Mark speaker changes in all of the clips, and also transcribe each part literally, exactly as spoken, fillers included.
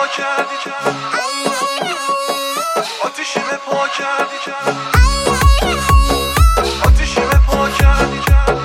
Speaker 1: کردی، آتیشی به پا کردی، آتیشی به پا کردی.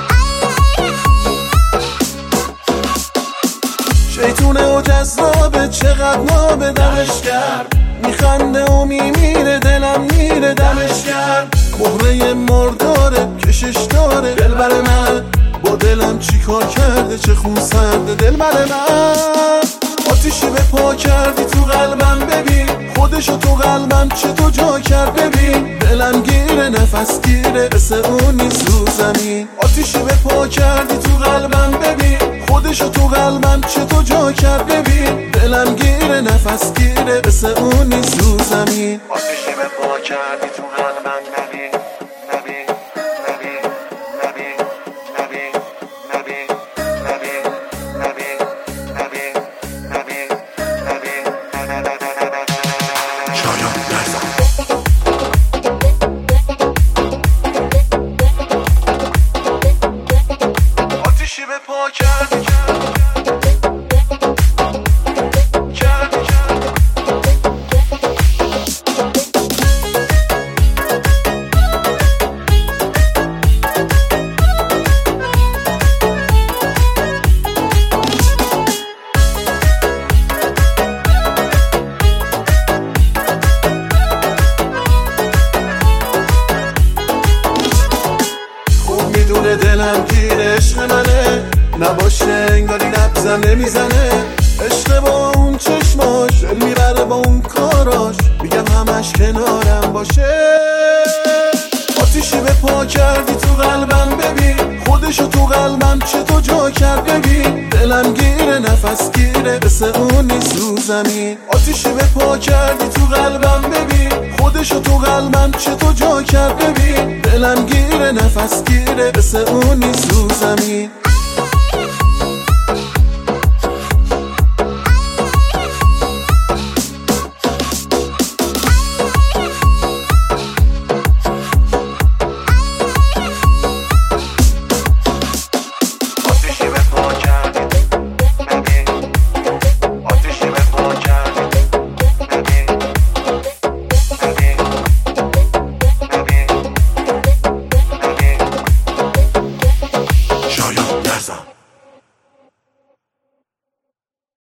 Speaker 1: شیطونه و جذابه چقدر نابه دمش کرد، میخنده و میمیره دلم میره دمش کرد. مهره مرداره کشش داره دلبر من، با دلم چی کار کرده چه خون سرده دلبر من. آتیشی به پا کردی تو قلبم ببین، خودشو تو قلبم چه تو جا کرد ببین. دلم گیره نفس گیره مثل اون نیست رو زمین. آتیشی به پا کردی تو قلبم ببین، خودشو تو قلبم چه تو جا کرد ببین. دلم گیره نفس گیره مثل اون نیست رو زمین. آتیشی به پا کردی تو قلبم ببین، ببین ببین ببین ببین ببین ببین ببین ببین ببین ببین. شایان نرزم آتیشی به پا کردی دلم گیر عشق منه، نباشه انگاری نبزم نمیزنه. عشق با اون چشماش دل میبره با اون کاراش، میگم همش کنارم باشه. آتیشی به پا کردی تو قلبم ببین، خودشو تو قلبم چه تو جا کرد ببین. دلم گیره نفس گیره مثل اون نیست رو زمین. آتیشی به پا کردی تو قلبم ببین، خودشو تو قلبم چه تو جا کرد ببین. دلم گیره نفس گیره مثل اون نیست رو زمین.